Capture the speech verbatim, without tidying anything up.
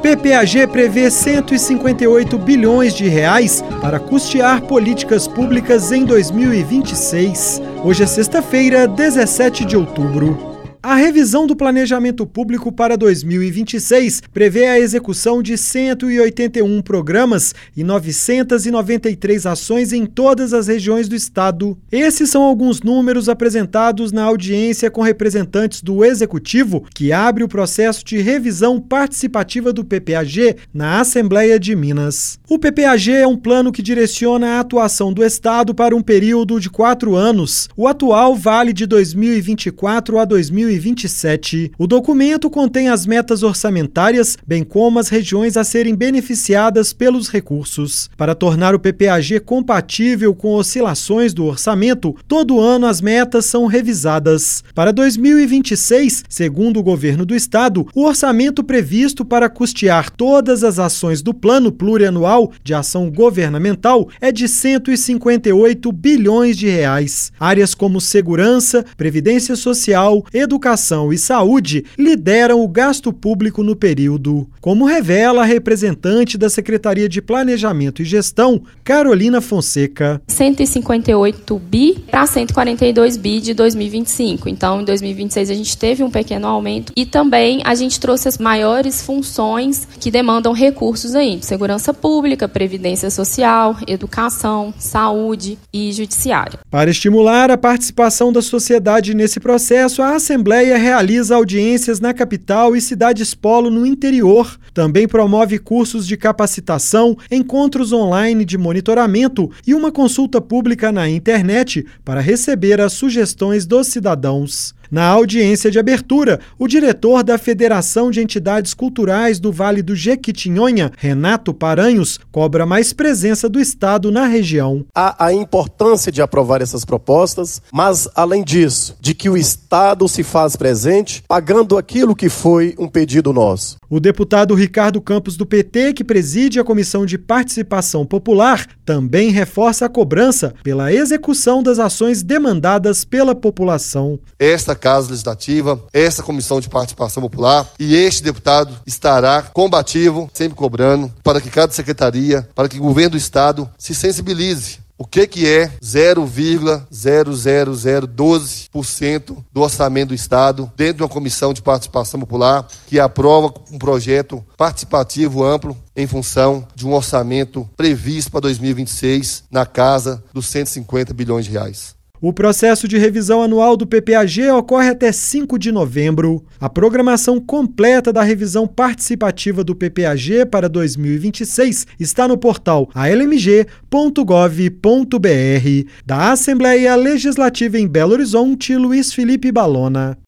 P P A G prevê cento e cinquenta e oito bilhões de reais para custear políticas públicas em dois mil e vinte e seis. Hoje é sexta-feira, dezessete de outubro. A revisão do planejamento público para dois mil e vinte e seis prevê a execução de cento e oitenta e um programas e novecentas e noventa e três ações em todas as regiões do estado. Esses são alguns números apresentados na audiência com representantes do Executivo, que abre o processo de revisão participativa do P P A G na Assembleia de Minas. O P P A G é um plano que direciona a atuação do estado para um período de quatro anos. O atual vale de dois mil e vinte e quatro a dois mil e vinte e sete. O documento contém as metas orçamentárias, bem como as regiões a serem beneficiadas pelos recursos. Para tornar o P P A G compatível com oscilações do orçamento, todo ano as metas são revisadas. Para dois mil e vinte e seis, segundo o governo do estado, o orçamento previsto para custear todas as ações do Plano Plurianual de Ação Governamental é de cento e cinquenta e oito bilhões de reais. Áreas como segurança, previdência social, educação Educação e Saúde lideram o gasto público no período, como revela a representante da Secretaria de Planejamento e Gestão, Carolina Fonseca. cento e cinquenta e oito bi para cento e quarenta e dois bi de dois mil e vinte e cinco. Então, em dois mil e vinte e seis a gente teve um pequeno aumento e também a gente trouxe as maiores funções que demandam recursos aí: segurança pública, previdência social, educação, saúde e judiciária. Para estimular a participação da sociedade nesse processo, a Assembleia A Assembleia realiza audiências na capital e cidades polo no interior. Também promove cursos de capacitação, encontros online de monitoramento e uma consulta pública na internet para receber as sugestões dos cidadãos. Na audiência de abertura, o diretor da Federação de Entidades Culturais do Vale do Jequitinhonha, Renato Paranhos, cobra mais presença do Estado na região. Há a importância de aprovar essas propostas, mas, além disso, de que o Estado se faz presente, pagando aquilo que foi um pedido nosso. O deputado Ricardo Campos, do P T, que preside a Comissão de Participação Popular, também reforça a cobrança pela execução das ações demandadas pela população. Esta Casa Legislativa, essa Comissão de Participação Popular e este deputado estará combativo, sempre cobrando, para que cada secretaria, para que o governo do Estado se sensibilize. O que, que é zero vírgula zero zero zero doze por cento do orçamento do Estado dentro de uma Comissão de Participação Popular que aprova um projeto participativo amplo em função de um orçamento previsto para dois mil e vinte e seis na casa dos cento e cinquenta bilhões de reais. O processo de revisão anual do P P A G ocorre até cinco de novembro. A programação completa da revisão participativa do P P A G para dois mil e vinte e seis está no portal a l m g ponto gov ponto b r. Da Assembleia Legislativa em Belo Horizonte, Luiz Felipe Balona.